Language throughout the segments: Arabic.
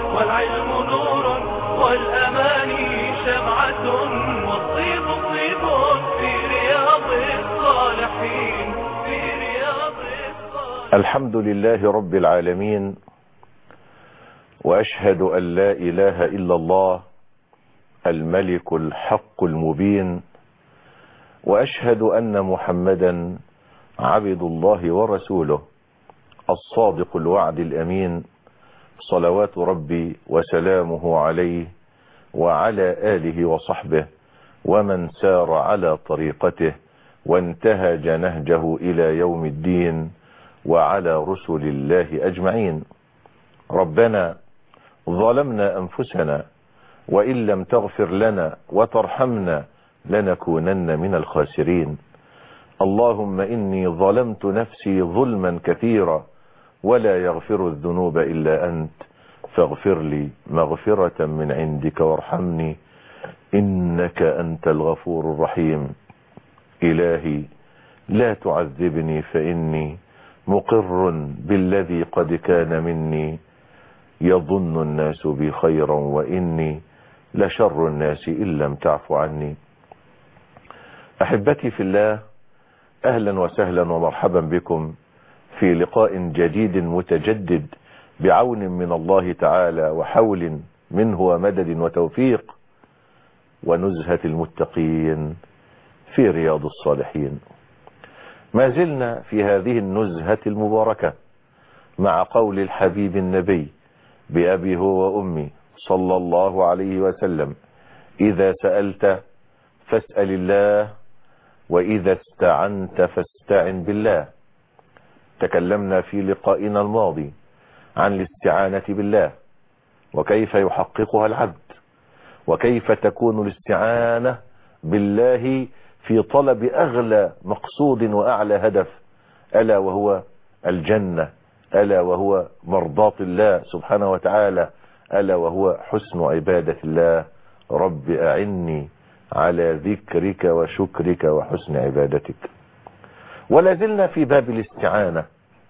والعلم نور والأماني شمعة والطيب طيب في رياض الصالحين الحمد لله رب العالمين، وأشهد أن لا إله إلا الله الملك الحق المبين، وأشهد أن محمدا عبد الله ورسوله الصادق الوعد الأمين، صلوات ربي وسلامه عليه وعلى آله وصحبه ومن سار على طريقته وانتهج نهجه إلى يوم الدين، وعلى رسل الله أجمعين. ربنا ظلمنا أنفسنا وإن لم تغفر لنا وترحمنا لنكونن من الخاسرين. اللهم إني ظلمت نفسي ظلما كثيرا ولا يغفر الذنوب إلا أنت، فاغفر لي مغفرة من عندك وارحمني إنك أنت الغفور الرحيم. إلهي لا تعذبني فإني مقر بالذي قد كان مني، يظن الناس بي خيرا وإني لشر الناس إن لم تعف عني. أحبتي في الله، أهلا وسهلا ومرحبا بكم في لقاء جديد متجدد بعون من الله تعالى وحول منه ومدد وتوفيق، ونزهة المتقين في رياض الصالحين. ما زلنا في هذه النزهة المباركة مع قول الحبيب النبي بأبي هو وأمي صلى الله عليه وسلم: إذا سألت فاسأل الله، وإذا استعنت فاستعن بالله. تكلمنا في لقائنا الماضي عن الاستعانة بالله وكيف يحققها العبد، وكيف تكون الاستعانة بالله في طلب أغلى مقصود وأعلى هدف، ألا وهو الجنة، ألا وهو مرضاة الله سبحانه وتعالى، ألا وهو حسن عبادة الله. رب أعني على ذكرك وشكرك وحسن عبادتك. ولا زلنا في باب الاستعانة،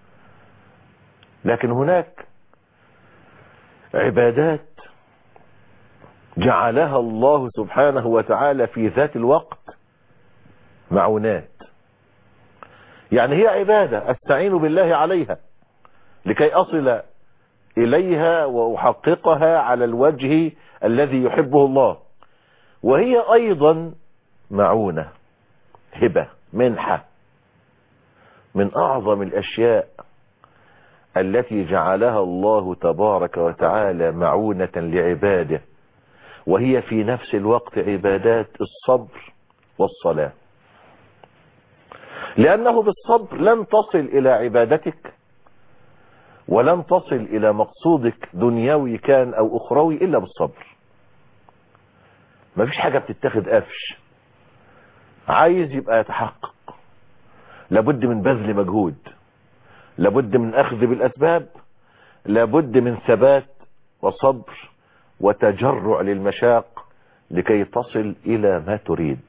لكن هناك عبادات جعلها الله سبحانه وتعالى في ذات الوقت معونات، يعني هي عبادة أستعين بالله عليها لكي أصل إليها وأحققها على الوجه الذي يحبه الله، وهي أيضا معونة، هبة، منحة، من أعظم الأشياء التي جعلها الله تبارك وتعالى معونة لعباده، وهي في نفس الوقت عبادات الصبر والصلاة. لأنه بالصبر لن تصل إلى عبادتك ولن تصل إلى مقصودك دنيوي كان أو أخروي إلا بالصبر. ما فيش حاجة بتتخذ قفش. عايز يبقى يتحقق لابد من بذل مجهود، لابد من أخذ بالأسباب، لابد من ثبات وصبر وتجرع للمشاق لكي تصل إلى ما تريد.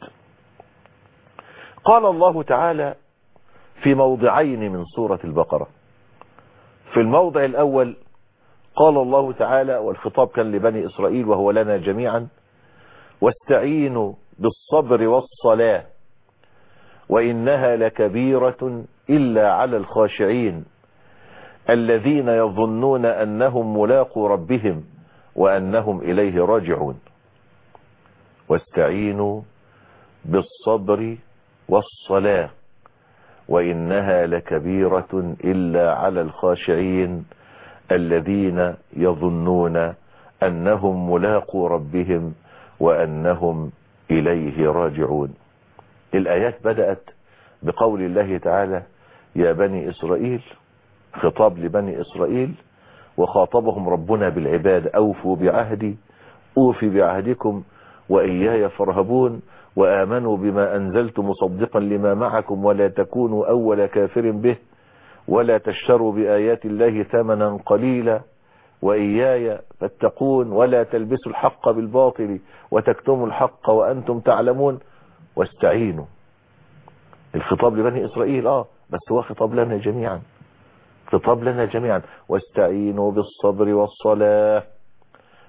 قال الله تعالى في موضعين من سورة البقرة. في الموضع الأول قال الله تعالى، والخطاب كان لبني إسرائيل وهو لنا جميعا: واستعينوا بالصبر والصلاة وإنها لكبيرة إلا على الخاشعين الذين يظنون أنهم ملاقو ربهم وأنهم إليه راجعون. واستعينوا بالصبر والصلاة وإنها لكبيرة إلا على الخاشعين الذين يظنون أنهم ملاقو ربهم وأنهم إليه راجعون. الآيات بدأت بقول الله تعالى: يا بني إسرائيل، خطاب لبني إسرائيل، وخاطبهم ربنا بالعباد: أوفوا بعهدي أوفي بعهدكم وإياي فارهبون، وآمنوا بما أنزلت مصدقا لما معكم ولا تكونوا أول كافر به ولا تشتروا بآيات الله ثمنا قليلا وإياي فاتقون ولا تلبسوا الحق بالباطل وتكتموا الحق وأنتم تعلمون. واستعينوا. الخطاب لبني إسرائيل بس هو خطاب لنا جميعا، خطاب لنا جميعا. واستعينوا بالصبر والصلاة.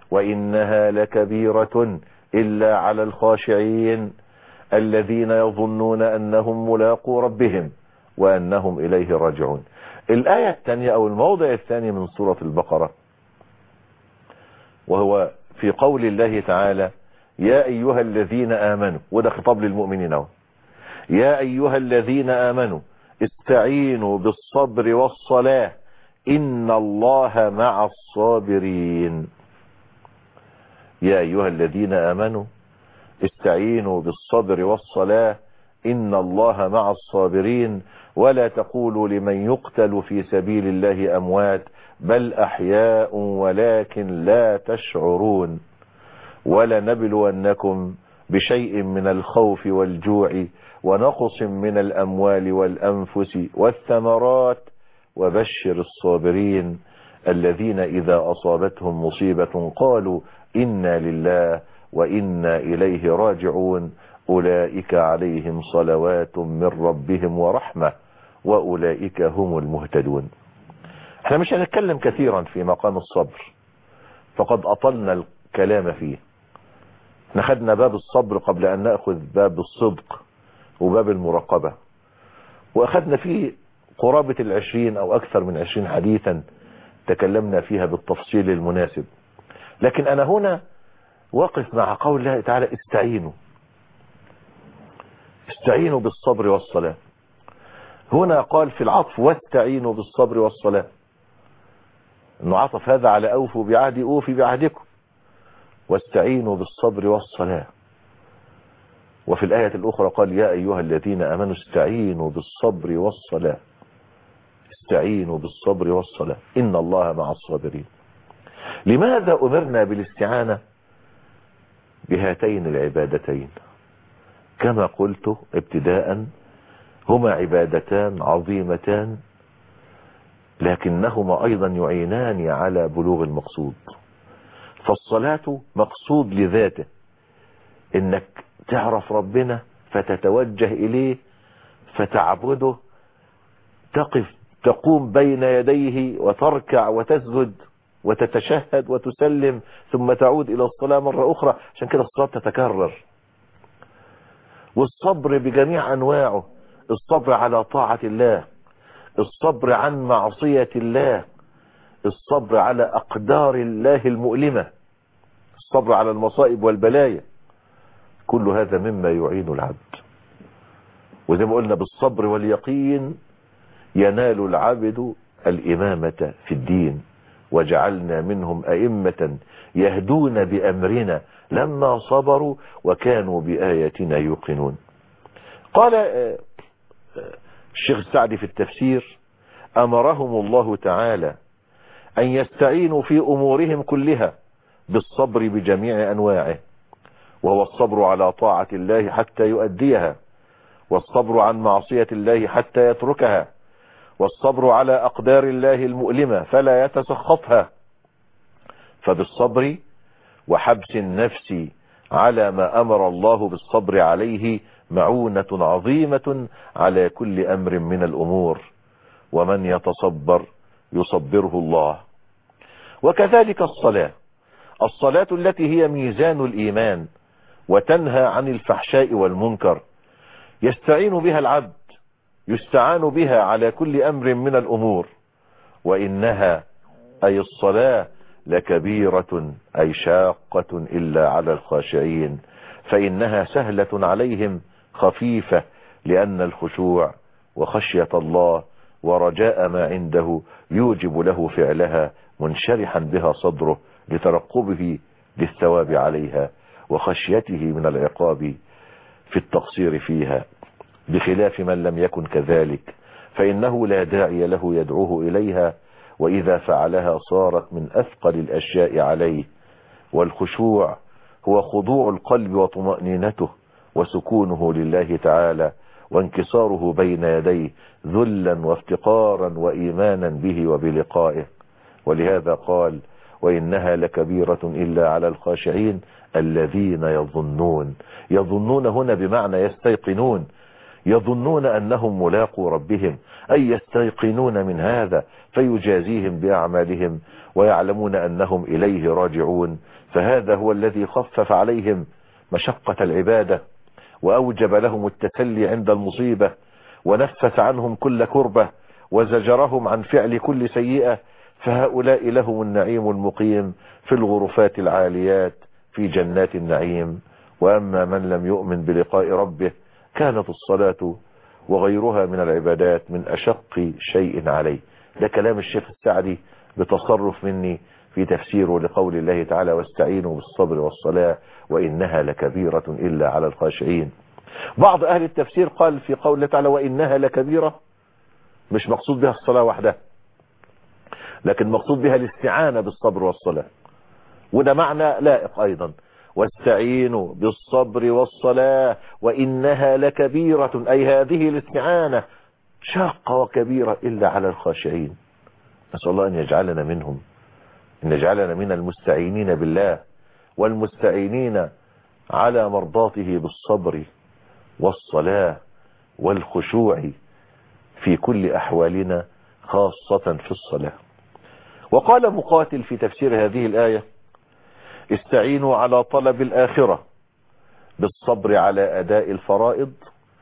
وإنها لكبيرة إلا على الخاشعين الذين يظنون أنهم ملاقو ربهم وأنهم إليه راجعون. الآية الثانية أو الموضع الثاني من سورة البقرة، وهو في قول الله تعالى: يا أيها الذين آمنوا، وده خطاب للمؤمنين اهو، يا أيها الذين آمنوا استعينوا بالصبر والصلاة إن الله مع الصابرين. يا أيها الذين آمنوا استعينوا بالصبر والصلاة إن الله مع الصابرين ولا تقولوا لمن يقتل في سبيل الله أموات بل أحياء ولكن لا تشعرون ولنبلونكم بشيء من الخوف والجوع ونقص من الأموال والأنفس والثمرات وبشر الصابرين الذين إذا أصابتهم مصيبة قالوا إنا لله وإنا إليه راجعون أولئك عليهم صلوات من ربهم ورحمة وأولئك هم المهتدون. احنا مش هنتكلم كثيرا في مقام الصبر فقد أطلنا الكلام فيه. احنا خدنا باب الصبر قبل أن نأخذ باب الصدق وباب المراقبة، وأخذنا فيه قرابة 20 أو أكثر من 20 حديثا تكلمنا فيها بالتفصيل المناسب. لكن أنا هنا واقف مع قول الله تعالى: استعينوا بالصبر والصلاة. هنا قال في العطف: واستعينوا بالصبر والصلاة، انه عطف هذا على أوفوا بعهدي أوفي بعهدكم، واستعينوا بالصبر والصلاة. وفي الآية الأخرى قال: يا أيها الذين آمنوا استعينوا بالصبر والصلاة، استعينوا بالصبر والصلاة إن الله مع الصابرين. لماذا أمرنا بالاستعانة بهاتين العبادتين؟ كما قلت ابتداء هما عبادتان عظيمتان لكنهما أيضا يعينان على بلوغ المقصود. فالصلاة مقصود لذاته، انك تعرف ربنا فتتوجه إليه فتعبده، تقوم بين يديه وتركع وتسجد وتتشهد وتسلم ثم تعود إلى الصلاة مرة أخرى. عشان كده الصلاة تتكرر. والصبر بجميع أنواعه، الصبر على طاعة الله، الصبر عن معصية الله، الصبر على أقدار الله المؤلمة، الصبر على المصائب والبلايا، كل هذا مما يعين العبد. وزي ما قلنا بالصبر واليقين ينال العبد الإمامة في الدين، وجعلنا منهم أئمة يهدون بأمرنا لما صبروا وكانوا بآياتنا يوقنون. قال الشيخ السعدي في التفسير: أمرهم الله تعالى أن يستعينوا في أمورهم كلها بالصبر بجميع أنواعه، وهو الصبر على طاعة الله حتى يؤديها، والصبر عن معصية الله حتى يتركها، والصبر على أقدار الله المؤلمة فلا يتسخطها. فبالصبر وحبس النفس على ما أمر الله بالصبر عليه معونة عظيمة على كل أمر من الأمور، ومن يتصبر يصبره الله. وكذلك الصلاة التي هي ميزان الإيمان وتنهى عن الفحشاء والمنكر، يستعين بها العبد، يستعان بها على كل أمر من الأمور. وإنها أي الصلاة لكبيرة أي شاقة إلا على الخاشعين، فإنها سهلة عليهم خفيفة، لأن الخشوع وخشية الله ورجاء ما عنده يوجب له فعلها منشرحا بها صدره لترقبه للثواب عليها وخشيته من العقاب في التقصير فيها، بخلاف من لم يكن كذلك فإنه لا داعي له يدعوه إليها، وإذا فعلها صارت من أثقل الأشياء عليه. والخشوع هو خضوع القلب وطمأنينته وسكونه لله تعالى وانكساره بين يديه ذلا وافتقارا وإيمانا به وبلقائه. ولهذا قال: وإنها لكبيرة إلا على الخاشعين الذين يظنون هنا بمعنى يستيقنون، يظنون أنهم ملاقوا ربهم، أي يستيقنون من هذا فيجازيهم بأعمالهم ويعلمون أنهم إليه راجعون. فهذا هو الذي خفف عليهم مشقة العبادة وأوجب لهم التسلي عند المصيبة ونفس عنهم كل كربة وزجرهم عن فعل كل سيئة. فهؤلاء لهم النعيم المقيم في الغرفات العاليات في جنات النعيم. وأما من لم يؤمن بلقاء ربه كانت الصلاة وغيرها من العبادات من أشق شيء عليه. ده كلام الشيخ السعدي بتصرف مني في تفسيره لقول الله تعالى واستعينوا بالصبر والصلاة وإنها لكبيرة إلا على الخاشعين. بعض أهل التفسير قال في قول الله تعالى وإنها لكبيرة مش مقصود بها الصلاة وحدها، لكن مقصود بها الاستعانة بالصبر والصلاة، وده معنى لائق أيضا. واستعينوا بالصبر والصلاة وإنها لكبيرة، أي هذه الاستعانة شاقة وكبيرة إلا على الخاشعين. نسأل الله أن يجعلنا منهم، أن يجعلنا من المستعينين بالله والمستعينين على مرضاته بالصبر والصلاة والخشوع في كل أحوالنا خاصة في الصلاة. وقال مقاتل في تفسير هذه الآية استعينوا على طلب الآخرة بالصبر على أداء الفرائض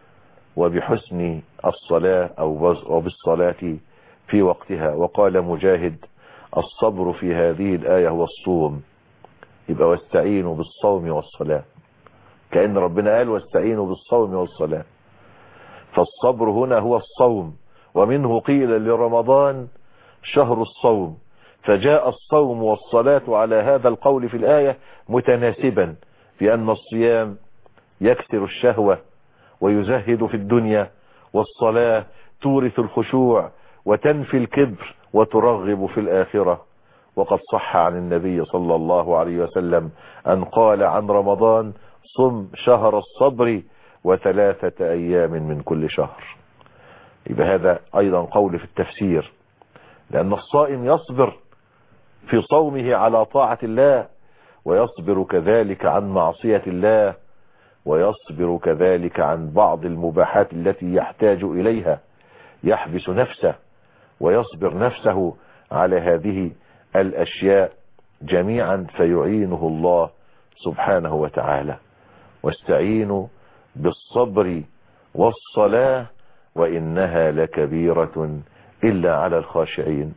وبحسن الصلاة أو بالصلاة في وقتها. وقال مجاهد الصبر في هذه الآية هو الصوم، يبقى واستعينوا بالصوم والصلاة، كأن ربنا قال واستعينوا بالصوم والصلاة. فالصبر هنا هو الصوم، ومنه قيل لرمضان شهر الصوم، فجاء الصوم والصلاة على هذا القول في الآية متناسبا، بأن الصيام يكسر الشهوة ويزهد في الدنيا، والصلاة تورث الخشوع وتنفي الكبر وترغب في الآخرة. وقد صح عن النبي صلى الله عليه وسلم أن قال عن رمضان صم شهر الصبر و3 أيام من كل شهر. يبقى هذا أيضا قول في التفسير، لأن الصائم يصبر في صومه على طاعة الله، ويصبر كذلك عن معصية الله، ويصبر كذلك عن بعض المباحات التي يحتاج إليها، يحبس نفسه ويصبر نفسه على هذه الأشياء جميعا فيعينه الله سبحانه وتعالى. واستعينوا بالصبر والصلاة وإنها لكبيرة إلا على الخاشعين.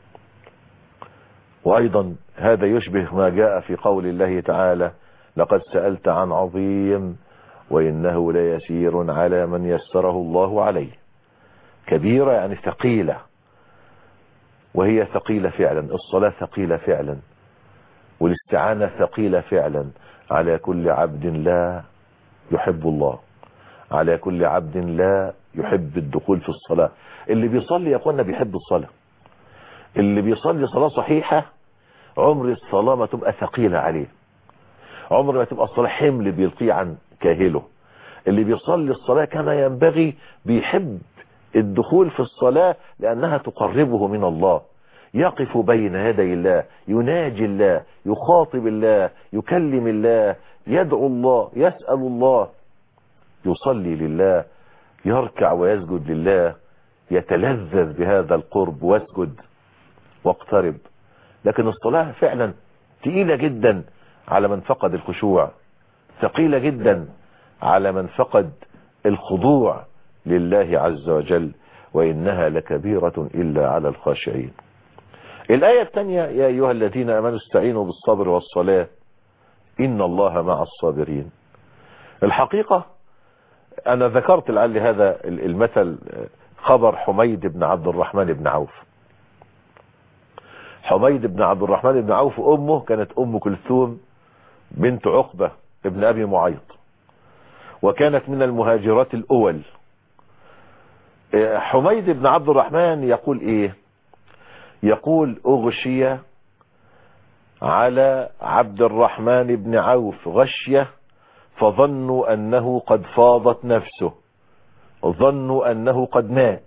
وأيضا هذا يشبه ما جاء في قول الله تعالى لقد سألت عن عظيم وإنه ليسير على من يسره الله عليه. كبيرة يعني ثقيلة، وهي ثقيلة فعلا، الصلاة ثقيلة فعلا، والاستعانة ثقيلة فعلا على كل عبد لا يحب الله، على كل عبد لا يحب الدخول في الصلاة. اللي بيصلي يا اخوانا بيحب الصلاة، اللي بيصلي صلاة صحيحة عمر الصلاة ما تبقى ثقيلة عليه، عمر ما تبقى الصلاة حمل بيلقيه عن كاهله. اللي بيصلي الصلاة كما ينبغي بيحب الدخول في الصلاة لأنها تقربه من الله، يقف بين يدي الله، يناجي الله، يخاطب الله، يكلم الله، يدعو الله، يسأل الله، يصلي لله، يركع ويسجد لله، يتلذذ بهذا القرب واسجد واقترب. لكن الصلاة فعلا تقيلة جدا على من فقد الخشوع، ثقيلة جدا على من فقد الخضوع لله عز وجل، وإنها لكبيرة إلا على الخاشعين. الآية الثانية يا أيها الذين آمنوا استعينوا بالصبر والصلاة إن الله مع الصابرين. الحقيقة أنا ذكرت لعل هذا المثل خبر حميد بن عبد الرحمن بن عوف. حميد بن عبد الرحمن بن عوف أمه كانت أم كلثوم بنت عقبة ابن أبي معيط، وكانت من المهاجرات الأول. حميد بن عبد الرحمن يقول إيه؟ يقول أغشي على عبد الرحمن بن عوف غشية فظنوا أنه قد فاضت نفسه، ظنوا أنه قد مات.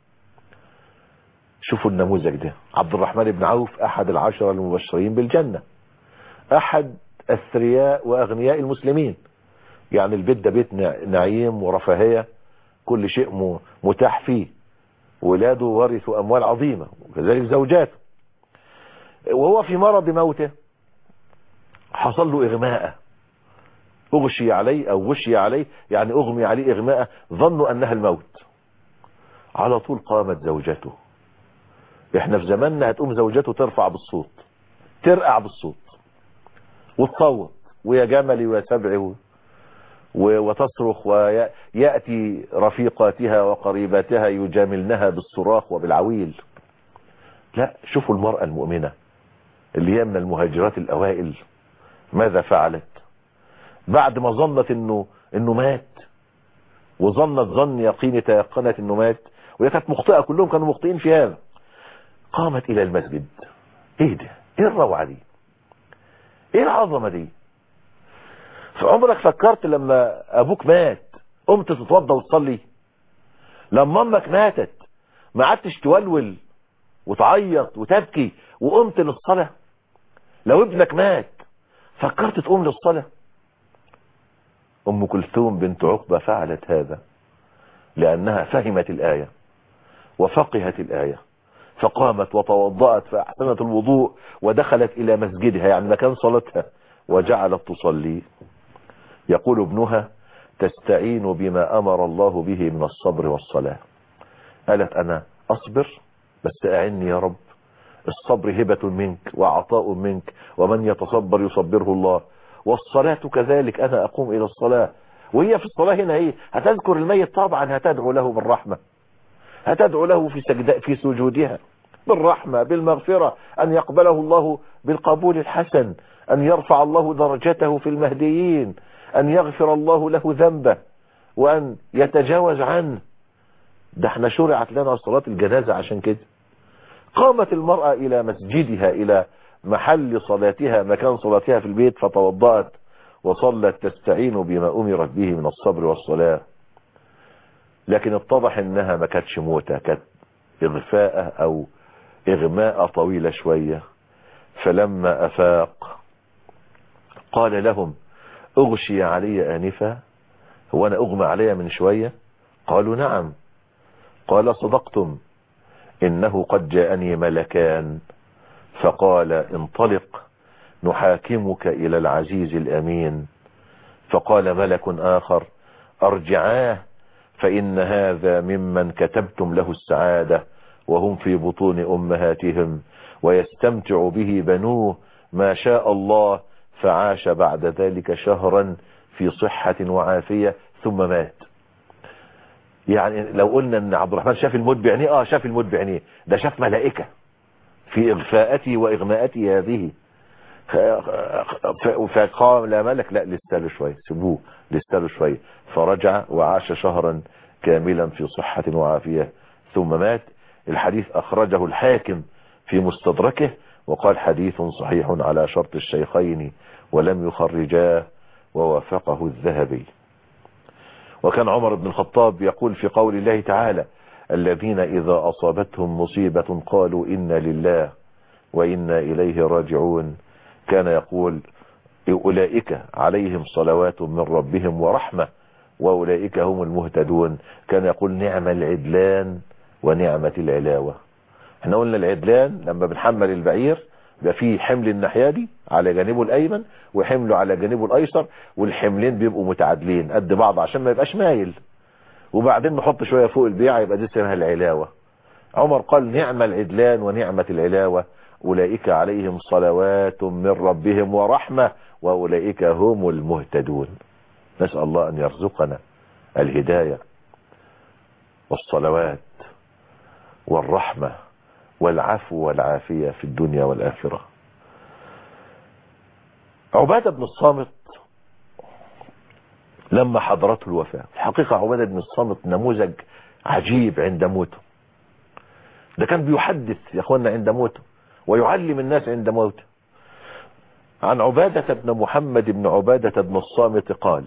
شوفوا النموذج ده، عبد الرحمن بن عوف أحد العشرة المبشرين بالجنة، أحد أثرياء وأغنياء المسلمين، يعني البيت ده بيت نعيم ورفاهية، كل شيء متاح فيه، ولاده ورثوا أموال عظيمة وكذلك زوجاته. وهو في مرض موته حصل له إغماء، أغشي عليه أو غشي عليه، يعني أغمي عليه إغماء، ظنوا أنها الموت. على طول قامت زوجته. احنا في زماننا هتقوم زوجته ترفع بالصوت، ترقع بالصوت وتصوت، ويا جملي ويا سبعي، وتصرخ، ويأتي رفيقاتها وقريباتها يجاملنها بالصراخ وبالعويل. لا، شوفوا المرأة المؤمنة اللي هي من المهاجرات الأوائل ماذا فعلت بعد ما ظنت انه مات، وظنت ظن يقين تيقنت انه مات، وهي كانت مخطئة، كلهم كانوا مخطئين في هذا. قامت الى المسجد. ايه ده؟ ايه الروعة دي؟ ايه العظمة دي؟ فعمرك فكرت لما ابوك مات قمت تتوضى وتصلي؟ لما امك ماتت ما عدتش تولول وتعيط وتبكي وقمت للصلاة؟ لو ابنك مات فكرت تقوم للصلاة؟ ام كلثوم بنت عقبة فعلت هذا لانها فهمت الآية وفقهت الآية، فقامت وتوضأت فأحسنت الوضوء ودخلت إلى مسجدها، يعني مكان صلاتها، وجعلت تصلي. يقول ابنها: تستعين بما أمر الله به من الصبر والصلاة. قالت: أنا أصبر بس أعني يا رب، الصبر هبة منك وعطاء منك، ومن يتصبر يصبره الله، والصلاة كذلك، أنا أقوم إلى الصلاة. وهي في الصلاة هنا إيه؟ هتذكر الميت، طبعا هتدعو له بالرحمة، هتدعو له في سجودها بالرحمة بالمغفرة، أن يقبله الله بالقبول الحسن، أن يرفع الله درجته في المهديين، أن يغفر الله له ذنبه، وأن يتجاوز عنه. ده احنا شرعت لنا صلاة الجنازة عشان كده. قامت المرأة إلى مسجدها، إلى محل صلاتها، مكان صلاتها في البيت، فتوضأت وصلت تستعين بما أمرت به من الصبر والصلاة. لكن اتضح انها ما كانتش موتة، كانت اغفاء او اغماء طويلة شوية. فلما افاق قال لهم: اغشي علي آنفا، هو انا اغمى علي من شوية؟ قالوا: نعم. قال: صدقتم، انه قد جاءني ملكان، فقال: انطلق نحاكمك الى العزيز الامين. فقال ملك اخر: ارجعاه، فإن هذا ممن كتبتم له السعادة وهم في بطون أمهاتهم، ويستمتع به بنوه ما شاء الله. فعاش بعد ذلك شهرا في صحة وعافية ثم مات. يعني لو قلنا ان عبد الرحمن شاف الموت بعينيه، شاف الموت بعينيه، ده شاف ملائكة في إغفاءته وإغماءته هذه. فقام: لا ملك، لا لسه له شوية، سيبوه لسه له شوية. فرجع وعاش شهرا كاملا في صحة وعافية ثم مات. الحديث أخرجه الحاكم في مستدركه وقال: حديث صحيح على شرط الشيخين ولم يخرجاه، ووافقه الذهبي. وكان عمر بن الخطاب يقول في قول الله تعالى: الذين إذا أصابتهم مصيبة قالوا إنا لله وإنا إليه راجعون، كان يقول: أولئك عليهم صلوات من ربهم ورحمة وأولئك هم المهتدون. كان يقول: نعم العدلان ونعمة العلاوة. احنا قلنا العدلان لما بنحمل البعير بيبقى فيه حمل الناحية دي على جانبه الأيمن وحمله على جانبه الأيسر، والحملين بيبقوا متعادلين قد بعض عشان ما يبقاش مايل، وبعدين نحط شوية فوق البيعة، يبقى دي اسمها العلاوة. عمر قال: نعم العدلان ونعمة العلاوة، أولئك عليهم صلوات من ربهم ورحمة وأولئك هم المهتدون. نسأل الله أن يرزقنا الهداية والصلوات والرحمة والعفو والعافية في الدنيا والآخرة. عبادة بن الصامت لما حضرته الوفاة، الحقيقة عبادة بن الصامت نموذج عجيب عند موته. ده كان بيحدث يا اخوانا عند موته ويعلم الناس عند موته. عن عبادة بن محمد بن عبادة بن الصامت قال: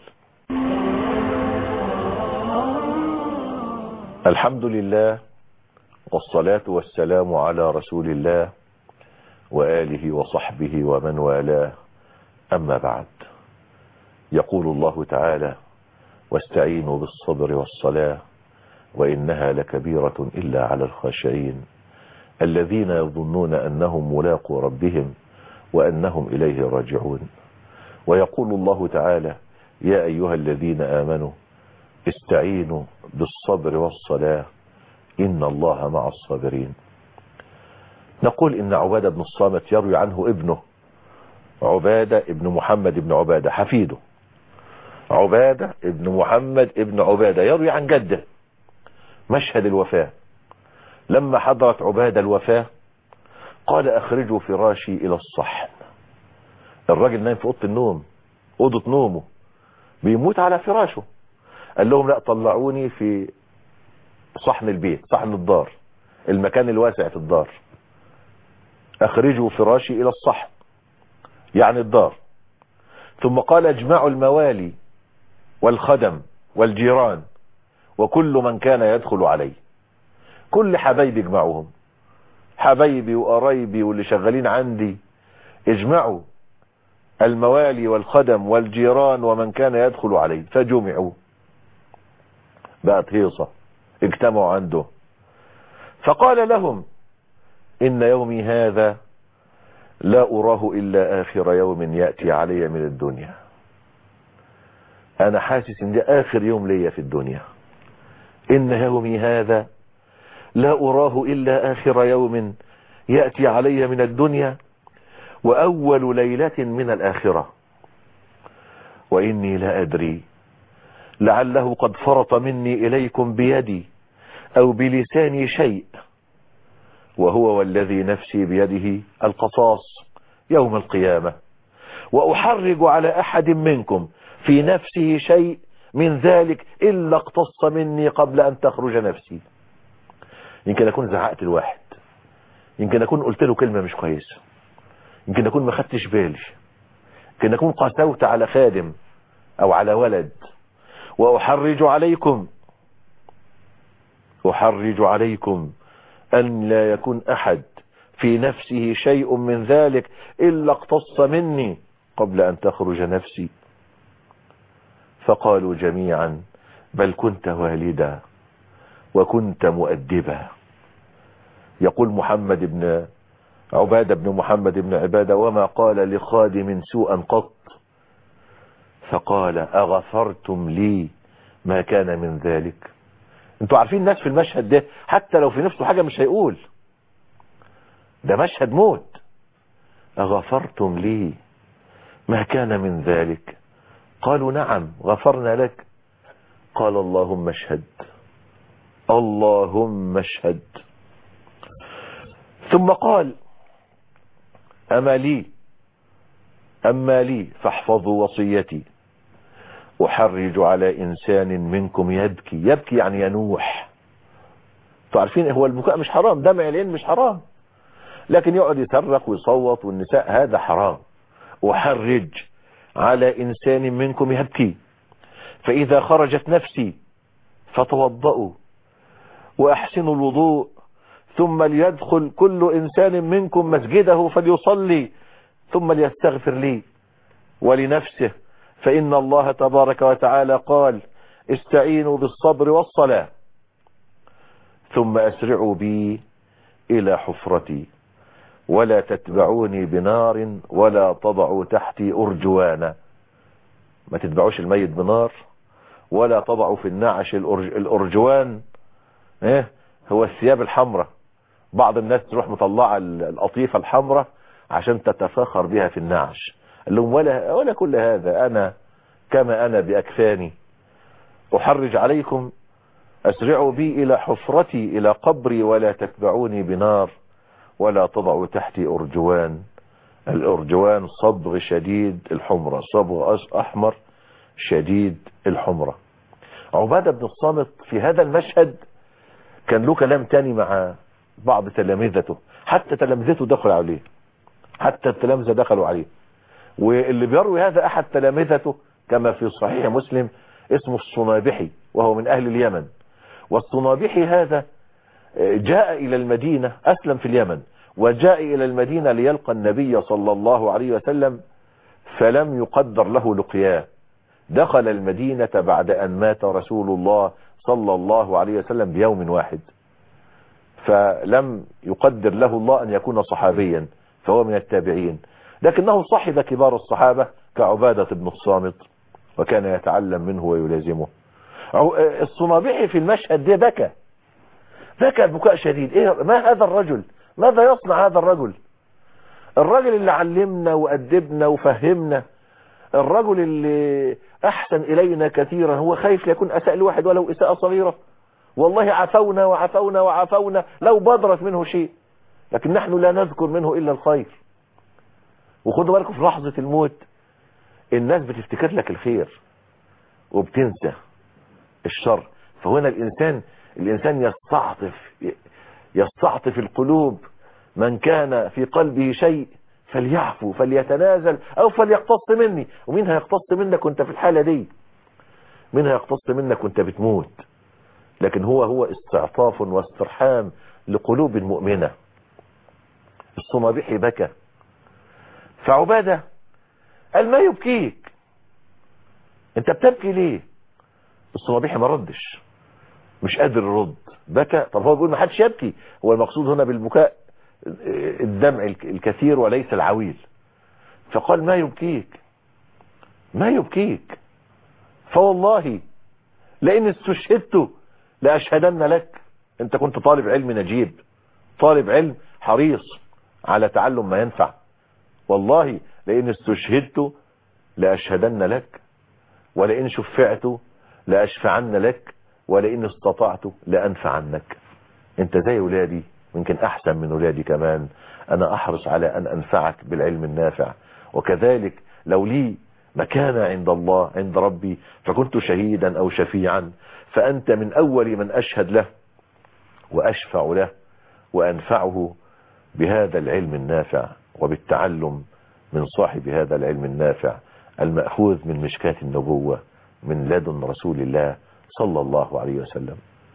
الحمد لله والصلاة والسلام على رسول الله وآله وصحبه ومن والاه، أما بعد. يقول الله تعالى: واستعينوا بالصبر والصلاة وإنها لكبيرة إلا على الخاشعين الذين يظنون أنهم ملاقو ربهم وأنهم إليه راجعون. ويقول الله تعالى: يا أيها الذين آمنوا استعينوا بالصبر والصلاة إن الله مع الصابرين. نقول إن عبادة بن الصامت يروي عنه ابنه عبادة ابن محمد ابن عبادة حفيده عبادة ابن محمد ابن عبادة يروي عن جده مشهد الوفاة. لما حضرت عبادة الوفاة قال: أخرجوا فراشي إلى الصحن. الراجل نايم في أوضة النوم، أوضة نومه، بيموت على فراشه. قال لهم: لا، طلعوني في صحن البيت، صحن الدار، المكان الواسع في الدار. أخرجوا فراشي إلى الصحن يعني الدار. ثم قال: اجمعوا الموالي والخدم والجيران وكل من كان يدخل عليه، كل حبايبي اجمعوهم، حبايبي وقرايبي واللي شغالين عندي، اجمعوا الموالي والخدم والجيران ومن كان يدخل عليه. فجمعوا، بقت هيصة، اجتمعوا عنده. فقال لهم: إن يومي هذا لا أراه إلا آخر يوم يأتي علي من الدنيا. أنا حاسس إن ده آخر يوم ليا في الدنيا. إن يومي هذا لا أراه إلا آخر يوم يأتي علي من الدنيا وأول ليلة من الآخرة، وإني لا أدري لعله قد فرط مني إليكم بيدي أو بلساني شيء، وهو والذي نفسي بيده القصاص يوم القيامة، وأحرج على أحد منكم في نفسه شيء من ذلك إلا اقتص مني قبل أن تخرج نفسي. يمكن أكون زعقت الواحد، يمكن أكون قلت له كلمة مش كويسة، يمكن أكون ما خدتش بالي، يمكن أكون قسوت على خادم أو على ولد. وأحرج عليكم أن لا يكون أحد في نفسه شيء من ذلك إلا اقتص مني قبل أن تخرج نفسي. فقالوا جميعا: بل كنت والدا وكنت مؤدبا. يقول محمد بن عبادة بن محمد بن عبادة: وما قال لخادم سوءا قط، فقال: أغفرتم لي ما كان من ذلك. انتوا عارفين الناس في المشهد ده حتى لو في نفسه حاجة مش هيقول، ده مشهد موت. أغفرتم لي ما كان من ذلك؟ قالوا: نعم غفرنا لك. قال: اللهم اشهد، اللهم اشهد. ثم قال: أما لي فاحفظوا وصيتي، أحرج على إنسان منكم يبكي يعني ينوح. تعرفين هو البكاء مش حرام، دمع العين مش حرام، لكن يقعد يصرخ ويصوت والنساء هذا حرام. أحرج على إنسان منكم يبكي، فإذا خرجت نفسي فتوضؤوا وأحسنوا الوضوء، ثم ليدخل كل إنسان منكم مسجده فليصلي، ثم ليستغفر لي ولنفسه، فإن الله تبارك وتعالى قال: استعينوا بالصبر والصلاة، ثم أسرعوا بي إلى حفرتي ولا تتبعوني بنار ولا تضعوا تحتي أرجوانا. ما تتبعوش الميت بنار ولا تضعوا في النعش الأرجوان. هو الثياب الحمراء. بعض الناس تروح مطلعة القطيفة الحمراء عشان تتفاخر بها في النعش. قال لهم: ولا كل هذا، أنا كما أنا بأكفاني. أحرج عليكم، أسرعوا بي إلى حفرتي إلى قبري ولا تتبعوني بنار ولا تضعوا تحتي أرجوان. الأرجوان صبغ شديد الحمرة، صبغ أحمر شديد الحمرة. عبادة بن الصامت في هذا المشهد كان له كلام تاني مع بعض تلامذته، حتى تلامذته دخلوا عليه، حتى التلامذة دخلوا عليه. واللي بيروي هذا أحد تلامذته كما في صحيح مسلم اسمه الصنابحي، وهو من أهل اليمن. والصنابحي هذا جاء إلى المدينة، أسلم في اليمن وجاء إلى المدينة ليلقى النبي صلى الله عليه وسلم، فلم يقدر له لقياه. دخل المدينة بعد أن مات رسول الله صلى الله عليه وسلم بيوم واحد، فلم يقدر له الله أن يكون صحابيا، فهو من التابعين، لكنه صحب كبار الصحابة كعبادة بن الصامت، وكان يتعلم منه ويلازمه. الصنابحي في المشهد ده بكى بكاء شديد. إيه ما هذا الرجل؟ ماذا يصنع هذا الرجل؟ الرجل اللي علمنا وأدبنا وفهمنا، الرجل اللي أحسن إلينا كثيرا، هو خايف يكون أساء لواحد ولو إساءة صغيرة. والله عفونا وعفونا وعفونا لو بدرت منه شيء، لكن نحن لا نذكر منه إلا الخير. وخدوا بالكم في لحظة الموت الناس بتفتكر لك الخير وبتنسى الشر. فهنا الإنسان يستعطف القلوب. من كان في قلبه شيء فليعفو فليتنازل أو فليقتص مني. ومين هيقتص منك وانت في الحالة دي؟ مين هيقتص منك وانت بتموت؟ لكن هو استعطاف واسترحام لقلوب مؤمنة. الصنابحي بكى، فعبادة قال ما يبكيك؟ انت بتبكي ليه؟ الصنابحي ما ردش، مش قادر يرد، بكى. طب هو بيقول ما حدش يبكي، هو المقصود هنا بالبكاء الدمع الكثير وليس العويل. فقال ما يبكيك؟ ما يبكيك؟ فوالله لئن استشهدت لأشهدن لك. انت كنت طالب علم نجيب، طالب علم حريص على تعلم ما ينفع. والله لئن استشهدت لأشهدن لك، ولئن شفعت لأشفعن لك، ولئن استطعت لأنفعنك. انت زي ولادي، يمكن احسن من ولادي كمان. انا احرص على ان انفعك بالعلم النافع، وكذلك لو لي مكانة عند الله عند ربي فكنت شهيدا او شفيعا، فانت من اول من اشهد له واشفع له وانفعه بهذا العلم النافع وبالتعلم من صاحب هذا العلم النافع المأخوذ من مشكاة النبوة من لدن رسول الله صلى الله عليه وسلم.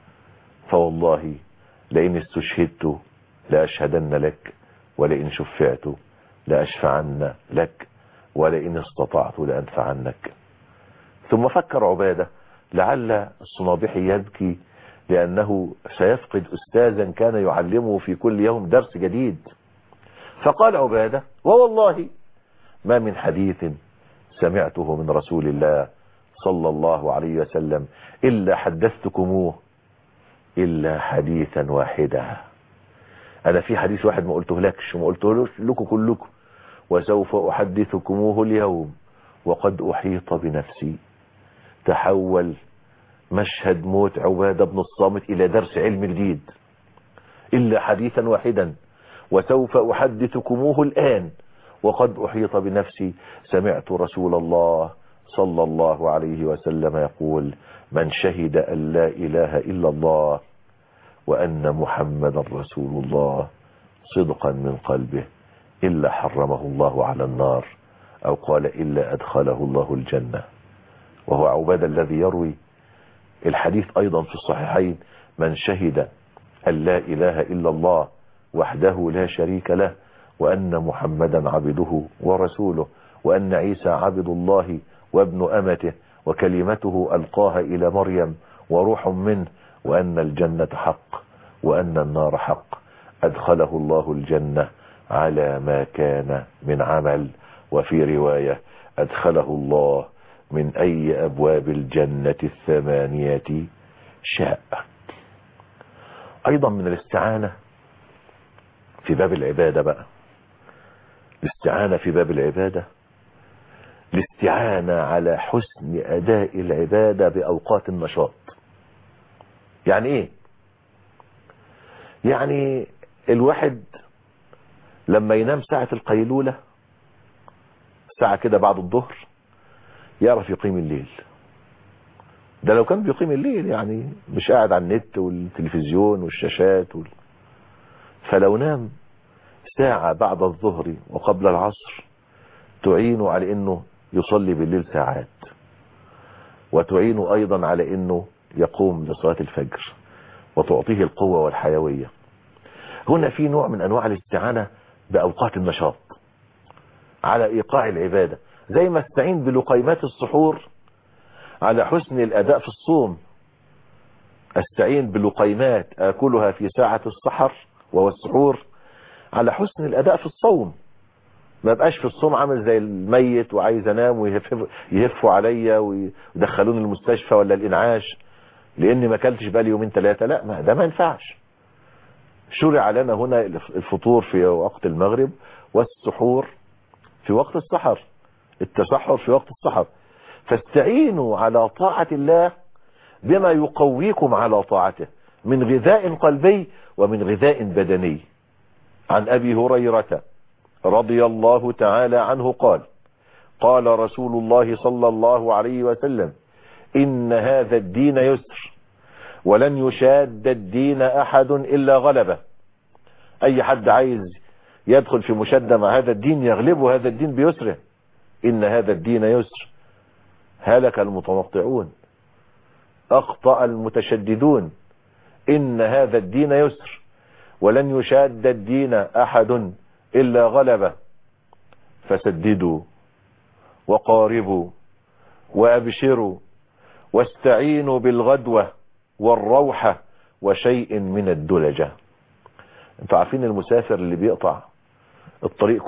فوالله لئن استشهدت لأشهدن لك، ولئن شفعت لأشفعن لك، ولئن استطعت لأنفعنك. ثم فكر عبادة لعل الصنابحي يبكي لأنه سيفقد أستاذا كان يعلمه في كل يوم درس جديد. فقال عبادة ووالله ما من حديث سمعته من رسول الله صلى الله عليه وسلم إلا حدثتكموه إلا حديثا واحدا. أنا في حديث واحد ما قلته لكش وما قلته لكم كلكم، وسوف أحدثكموه اليوم وقد أحيط بنفسي. تحول مشهد موت عبادة بن الصامت إلى درس علم جديد. إلا حديثا واحدا وسوف أحدثكموه الآن وقد أحيط بنفسي. سمعت رسول الله صلى الله عليه وسلم يقول من شهد أن لا إله إلا الله وأن محمد رسول الله صدقا من قلبه إلا حرمه الله على النار، أو قال إلا أدخله الله الجنة. وهو عبادة الذي يروي الحديث أيضا في الصحيحين من شهد أن لا إله إلا الله وحده لا شريك له وأن محمدا عبده ورسوله وأن عيسى عبد الله وابن أمته وكلمته ألقاها إلى مريم وروح منه وأن الجنة حق وأن النار حق، أدخله الله الجنة على ما كان من عمل. وفي رواية أدخله الله من أي أبواب الجنة الثمانية شاء. أيضا من الاستعانة في باب العبادة بقى، الاستعانة في باب العبادة، الاستعانة على حسن أداء العبادة بأوقات النشاط. يعني إيه؟ يعني الواحد لما ينام ساعة القيلولة، ساعة كده بعد الظهر، يعرف يقيم الليل. ده لو كان بيقيم الليل يعني مش قاعد على النت والتلفزيون والشاشات فلو نام ساعة بعد الظهر وقبل العصر تعينه على انه يصلي بالليل ساعات، وتعينه ايضا على انه يقوم لصلاة الفجر، وتعطيه القوة والحيوية. هنا في نوع من انواع الاستعانة باوقات النشاط على ايقاع العبادة، زي ما استعين بلقيمات السحور على حسن الاداء في الصوم. استعين بلقيمات اكلها في ساعة السحر وهو السحور على حسن الاداء في الصوم. ما بقاش في الصوم عامل زي الميت وعايز انام ويهفوا عليا ويدخلوني المستشفى ولا الانعاش لاني ما اكلتش بقالي يومين ثلاثة. لا، ما ده ما ينفعش. شرع لنا هنا الفطور في وقت المغرب والسحور في وقت السحر، التسحر في وقت السحر. فاستعينوا على طاعة الله بما يقويكم على طاعته من غذاء قلبي ومن غذاء بدني. عن أبي هريرة رضي الله تعالى عنه قال: قال رسول الله صلى الله عليه وسلم: إن هذا الدين يسر ولن يشاد الدين أحد إلا غلبه. أي حد عايز يدخل في مشادة مع هذا الدين يغلبه هذا الدين بيسره. إن هذا الدين يسر، هلك المتنطعون، أخطأ المتشددون. إن هذا الدين يسر ولن يشاد الدين أحد إلا غلبه. فسددوا وقاربوا وأبشروا واستعينوا بالغدوة والروحة وشيء من الدلجة. انتوا عارفين المسافر اللي بيقطع الطريق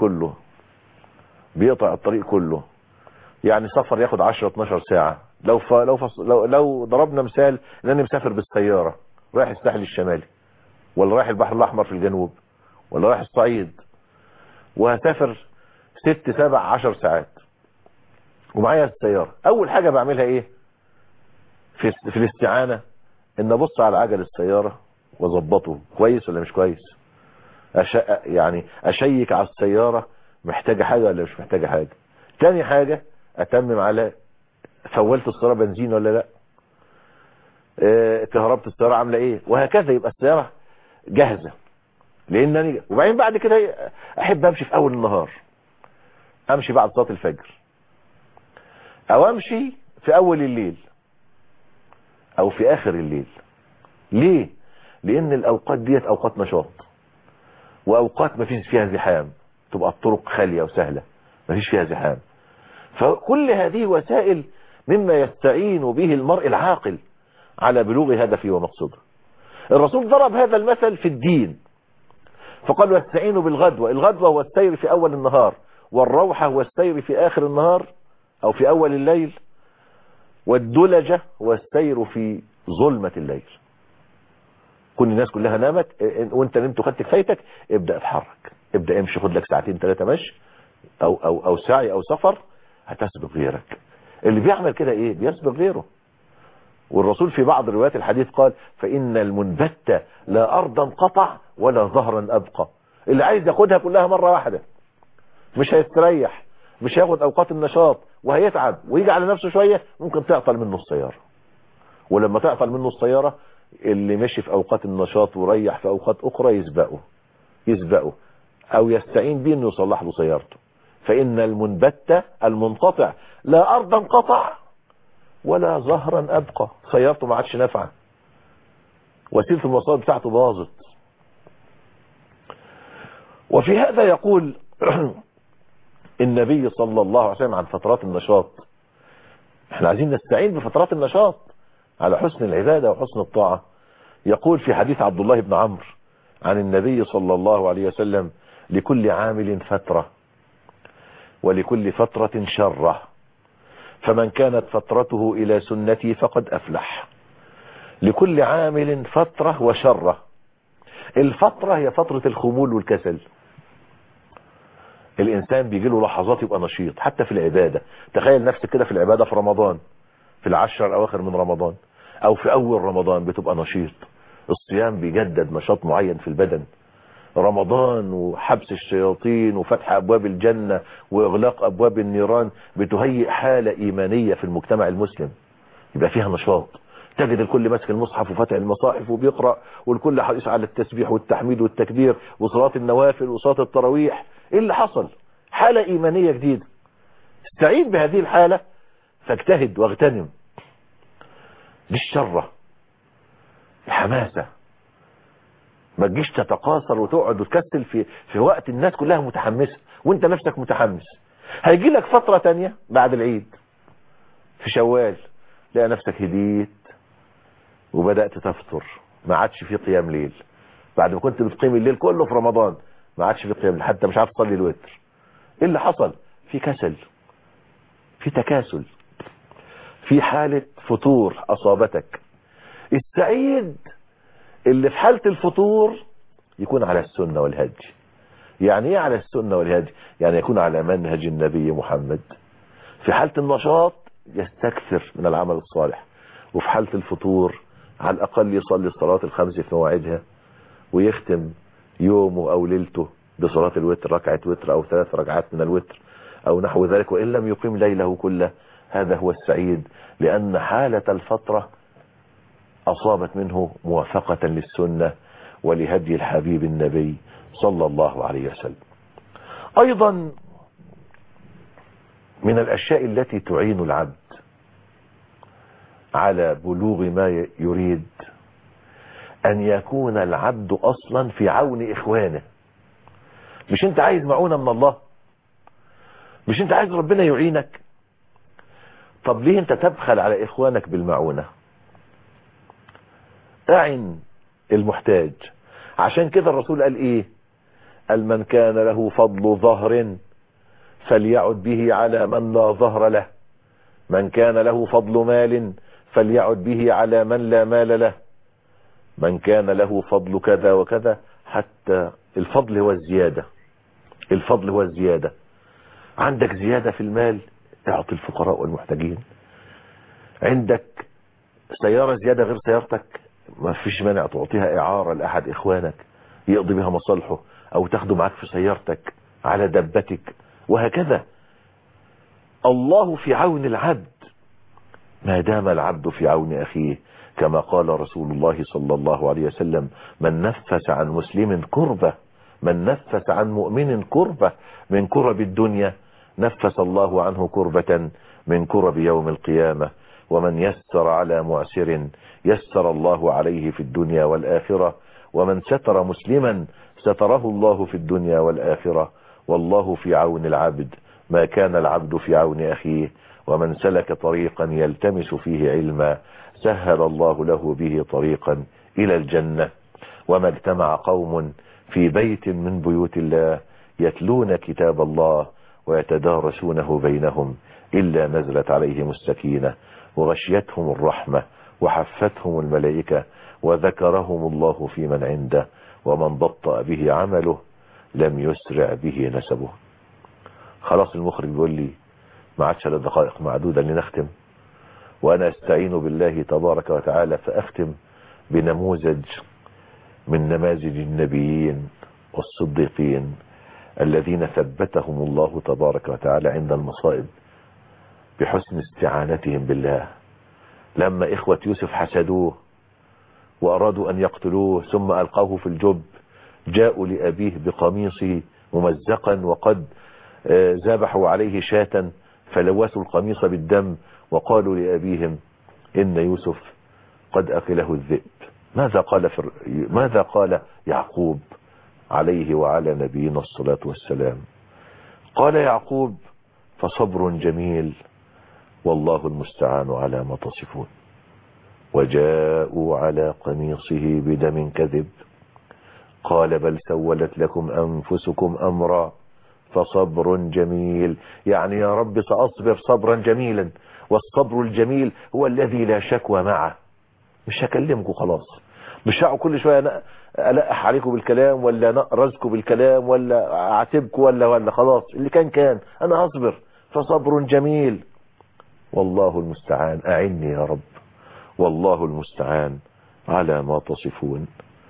كله، يعني سفر ياخد 10-12 ساعة. لو ضربنا مثال ان انا مسافر بالسيارة رايح الساحل الشمالي ولا رايح البحر الاحمر في الجنوب ولا رايح الصعيد، وهسافر 6-7-10 ساعات ومعايا السيارة، اول حاجة بعملها ايه في الاستعانة؟ ان ابص على عجل السيارة واظبطه كويس ولا مش كويس. يعني اشيك على السيارة محتاجة حاجة ولا مش محتاجة حاجة. تاني حاجة اتمم على فولت السيارة بنزين ولا لا، كهربت السيارة عاملة ايه، وهكذا. يبقى السيارة جاهزة لانني. وبعدين بعد كده احب امشي في اول النهار، امشي بعد صلاة الفجر، او امشي في اول الليل او في اخر الليل. ليه؟ لان الاوقات ديت اوقات نشاط واوقات ما فيش فيها زحام، تبقى الطرق خالية وسهلة ما فيش فيها زحام. فكل هذه وسائل مما يستعين به المرء العاقل على بلوغ هدفه ومقصوده. الرسول ضرب هذا المثل في الدين فقال: واستعينوا بالغدوة. الغدوة هو السير في اول النهار، والروحة هو السير في اخر النهار او في اول الليل، والدلجة هو السير في ظلمة الليل. كل الناس كلها نامت وانت نمت وخدت كفايتك، ابدأ اتحرك، ابدأ امشي، خد لك 2-3 مشي او سعي او سفر، هتسبق غيرك. اللي بيعمل كده ايه؟ بيسبق غيره. والرسول في بعض روايات الحديث قال: فإن المنبت لا أرضا قطع ولا ظهرا أبقى. اللي عايز ياخدها كلها مرة واحدة مش هيستريح، مش هياخد أوقات النشاط وهيتعب ويجي على نفسه شوية، ممكن تعطل منه السيارة. ولما تعطل منه السيارة اللي مشي في أوقات النشاط وريح في أوقات أخرى يسبقه أو يستعين بيه إنه يصلح له سيارته. فإن المنبت المنقطع لا أرضا قطع ولا ظهرا أبقى. سيارته ما عادش نافعة، وسيلة المواصلات بتاعته باظت. وفي هذا يقول النبي صلى الله عليه وسلم عن فترات النشاط. احنا عايزين نستعين بفترات النشاط على حسن العبادة وحسن الطاعة. يقول في حديث عبد الله بن عمرو عن النبي صلى الله عليه وسلم: لكل عامل فترة ولكل فترة شرة، فمن كانت فترته إلى سنتي فقد أفلح. لكل عامل فترة وشرة. الفترة هي فترة الخمول والكسل. الإنسان بيجي له لحظات يبقى نشيط حتى في العبادة. تخيل نفسك كده في العبادة في رمضان، في العشر الأواخر من رمضان أو في أول رمضان بتبقى نشيط. الصيام بيجدد نشاط معين في البدن. رمضان وحبس الشياطين وفتح أبواب الجنة وإغلاق أبواب النيران بتهيئ حالة إيمانية في المجتمع المسلم، يبقى فيها نشاط. تجد الكل ماسك المصحف وفتح المصاحف وبيقرأ، والكل حريص على التسبيح والتحميد والتكبير وصلاة النوافل وصلاة التراويح. ايه اللي حصل؟ حالة إيمانية جديدة. استعيد بهذه الحالة فاجتهد واغتنم. دي الشرة، الحماسة. ما تجيش تتقاصر وتقعد وتكسل في وقت الناس كلها متحمسة وانت نفسك متحمس. هيجي لك فترة تانية بعد العيد في شوال، لقى نفسك هديت وبدأت تفطر، ما عادش في قيام ليل. بعد ما كنت بتقيم الليل كله في رمضان ما عادش في قيام ليل، حتى مش عارف تصلي الوتر. ايه اللي حصل؟ في كسل، في تكاسل، في حالة فتور أصابتك. السعيد اللي في حالة الفتور يكون على السنة والهدي. يعني ايه على السنة والهدي؟ يعني يكون على منهج النبي محمد. في حالة النشاط يستكثر من العمل الصالح، وفي حالة الفتور على الأقل يصلي الصلاة الخمس في مواعيدها، ويختم يومه أو ليلته بصلاة الوتر، ركعة وتر أو 3 ركعات من الوتر أو نحو ذلك، وإن لم يقيم ليله كله. هذا هو السعيد، لأن حالة الفترة أصابت منه موافقة للسنة ولهدي الحبيب النبي صلى الله عليه وسلم. أيضا من الأشياء التي تعين العبد على بلوغ ما يريد أن يكون العبد أصلا في عون إخوانه. مش أنت عايز معونة من الله؟ مش أنت عايز ربنا يعينك؟ طب ليه أنت تبخل على إخوانك بالمعونة؟ أعن المحتاج. عشان كده الرسول قال إيه؟ قال من كان له فضل ظهر فليعد به على من لا ظهر له، من كان له فضل مال فليعد به على من لا مال له، من كان له فضل كذا وكذا. حتى الفضل هو الزيادة، الفضل هو الزيادة. عندك زيادة في المال، اعطي الفقراء والمحتاجين. عندك سيارة زيادة غير سيارتك، ما فيش مانع تعطيها إعارة لأحد إخوانك يقضي بها مصالحه، أو تاخده معك في سيارتك على دبتك، وهكذا. الله في عون العبد ما دام العبد في عون أخيه، كما قال رسول الله صلى الله عليه وسلم: من نفس عن مسلم كربة، من نفس عن مؤمن كربة من كرب الدنيا نفس الله عنه كربة من كرب يوم القيامة. ومن يسر على معسر يسر الله عليه في الدنيا والآخرة، ومن ستر مسلما ستره الله في الدنيا والآخرة. والله في عون العبد ما كان العبد في عون أخيه. ومن سلك طريقا يلتمس فيه علما سهل الله له به طريقا إلى الجنة. وما اجتمع قوم في بيت من بيوت الله يتلون كتاب الله ويتدارسونه بينهم إلا نزلت عليهم السكينة وغشيتهم الرحمة وحفتهم الملائكة وذكرهم الله في من عنده. ومن بطأ به عمله لم يسرع به نسبه. خلاص المخرج بيقول لي ما عادش الا دقائق معدودة لنختم، وأنا أستعين بالله تبارك وتعالى فأختم بنموذج من نماذج النبيين والصديقين الذين ثبتهم الله تبارك وتعالى عند المصائب بحسن استعانتهم بالله. لما إخوة يوسف حسدوه وأرادوا أن يقتلوه ثم ألقوه في الجب، جاءوا لأبيه بقميصه ممزقا وقد ذبحوا عليه شاة فلوثوا القميص بالدم، وقالوا لأبيهم إن يوسف قد أكله الذئب. ماذا قال يعقوب عليه وعلى نبينا الصلاة والسلام؟ قال يعقوب: فصبر جميل والله المستعان على ما تصفون. وجاءوا على قميصه بدم كذب قال بل سولت لكم أنفسكم أمرا فصبر جميل. يعني يا رب سأصبر صبرا جميلا، والصبر الجميل هو الذي لا شكوى معه. مش هكلمكم خلاص، مش هقعد كل شوية ألقح عليكم بالكلام ولا نقرزكم بالكلام ولا أعاتبكم ولا خلاص اللي كان أنا هصبر. فصبر جميل والله المستعان. أعني يا رب، والله المستعان على ما تصفون.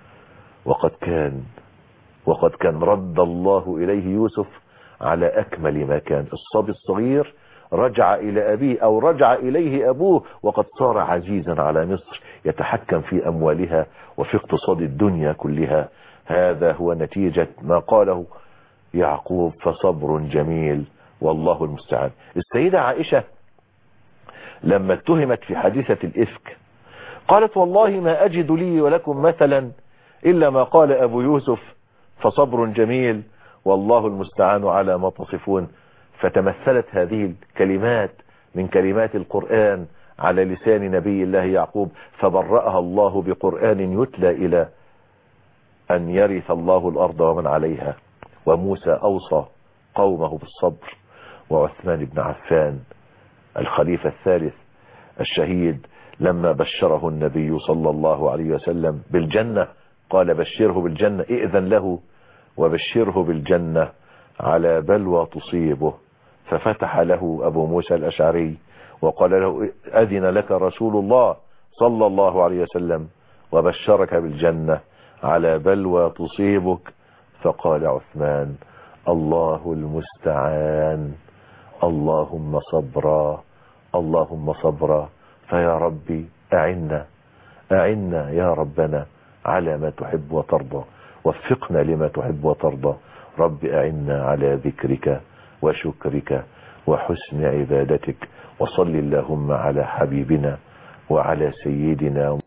وقد كان رد الله إليه يوسف على أكمل ما كان. الصبي الصغير رجع إلى أبيه أو رجع إليه أبوه وقد صار عزيزا على مصر، يتحكم في أموالها وفي اقتصاد الدنيا كلها. هذا هو نتيجة ما قاله يعقوب: فصبر جميل والله المستعان. السيدة عائشة لما اتهمت في حادثة الإفك قالت: والله ما أجد لي ولكم مثلا إلا ما قال أبو يوسف: فصبر جميل والله المستعان على ما تصفون. فتمثلت هذه الكلمات من كلمات القرآن على لسان نبي الله يعقوب فبرأها الله بقرآن يتلى إلى أن يرث الله الأرض ومن عليها. وموسى أوصى قومه بالصبر. وعثمان بن عفان الخليفة الثالث الشهيد لما بشره النبي صلى الله عليه وسلم بالجنة قال بشره بالجنة، ائذن له وبشره بالجنة على بلوى تصيبه. ففتح له أبو موسى الأشعري وقال له أذن لك رسول الله صلى الله عليه وسلم وبشرك بالجنة على بلوى تصيبك. فقال عثمان الله المستعان، اللهم صبرا اللهم صبرا. فيا ربي أعنا يا ربنا على ما تحب وترضى، وفقنا لما تحب وترضى. رب أعنا على ذكرك وشكرك وحسن عبادتك. وصل اللهم على حبيبنا وعلى سيدنا